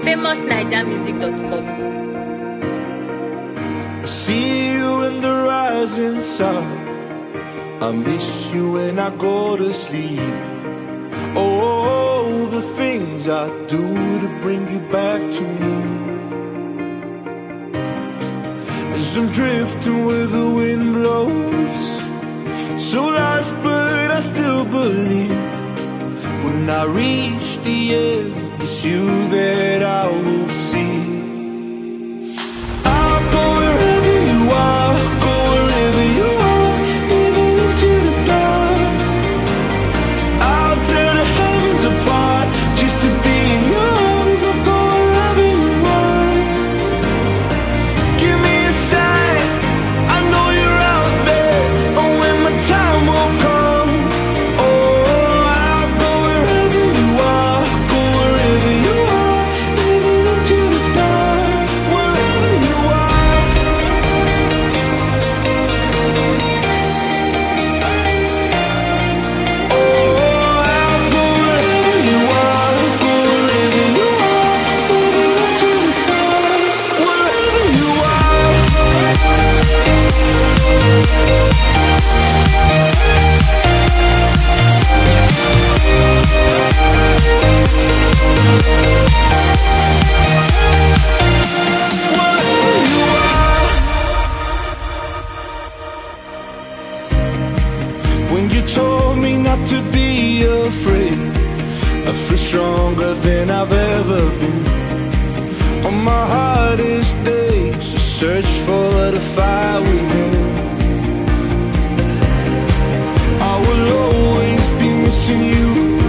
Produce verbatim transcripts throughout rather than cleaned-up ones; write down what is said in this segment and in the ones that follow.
famous naija music dot com. I see you in the rising sun. I miss you when I go to sleep. Oh, the things I do to bring you back to me. As I'm drifting where the wind blows, so lost but I still believe. When I reach the end, it's you that I will see. I'll go wherever you are, go wherever you are, even into the dark. I'll tear the heavens apart just to be in your arms. I'll go wherever you are. Give me a sign, I know you're out there. Oh, when my time will come. Oh, I'll go wherever you are, go wherever you are, even into the dark. Wherever you are. Oh, I'll go wherever you are, go wherever you are, even into the dark. Wherever you are. Wherever you are. When you told me not to be afraid, I feel stronger than I've ever been. On my hardest days, I search for the fire within. I will always be missing you.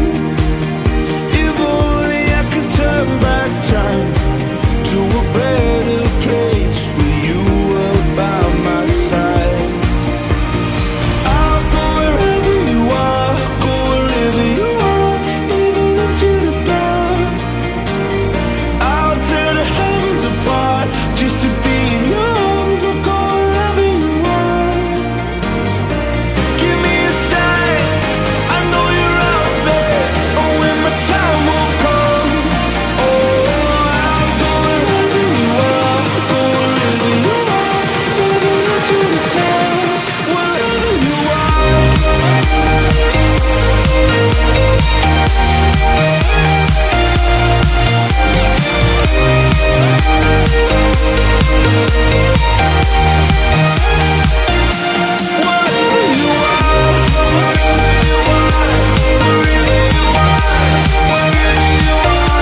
If only I could turn back time to a better place where you were by my side. I'll go wherever you are, go wherever you are, even into the dark. I'll tear the heavens apart just to be in your arms. I'll go wherever you are. Give me a sign, I know you're out there. Oh, when my time will come. Oh, I'll go wherever you are, go wherever you are, even into the dark. Wherever you are. Wherever you are, wherever you are, wherever you are, wherever you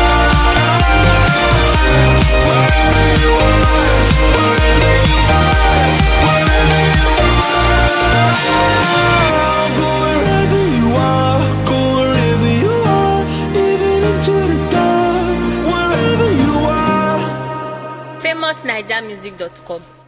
are, wherever you are, wherever you are, wherever you are. Go wherever you are, go wherever you are, even into the dark. Wherever you are. famous naija music dot com.